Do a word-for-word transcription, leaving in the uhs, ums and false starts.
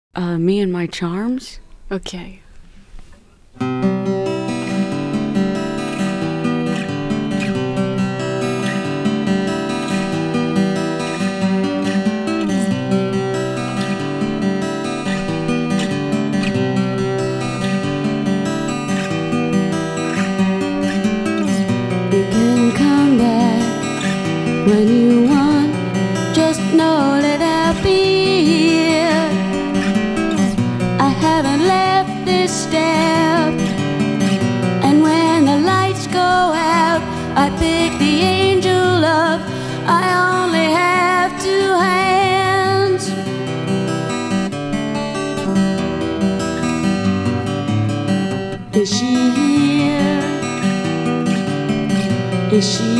Uh, me and my charms? Okay. You can come back when you want. Just know that I'll be here. I haven't left this step. And when the lights go out, I pick the angel up. I only have two hands. Is she here? Is she